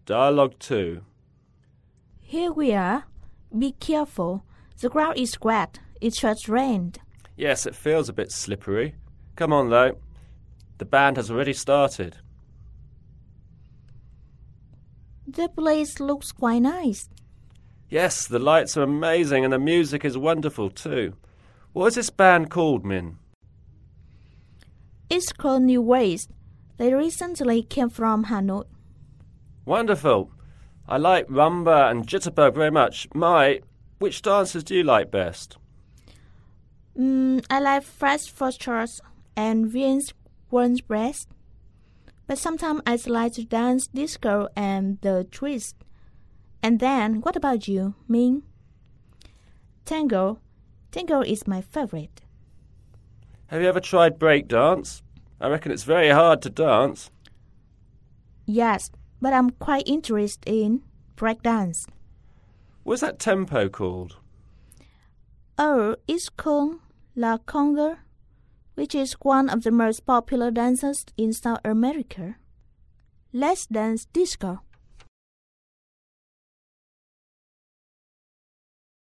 Dialogue 2. Here we are. Be careful. The ground is wet. It just rained. Yes, it feels a bit slippery. Come on, though. The band has already started. The place looks quite nice. Yes, the lights are amazing and the music is wonderful too. What is this band called, Min? It's called New Ways. They recently came from Hanoi. Wonderful. I like rumba and jitterbug very much. Mai, which dances do you like best? I like Fast Foster's and Vien's One's Breast. But sometimes I like to dance disco and the twist. And then, what about you, Ming? Tango. Tango is my favorite. Have you ever tried break dance? I reckon it's very hard to dance. Yes, but I'm quite interested in break dance. What's that tempo called? Oh, it's called La Conga, which is one of the most popular dances in South America. Let's dance disco.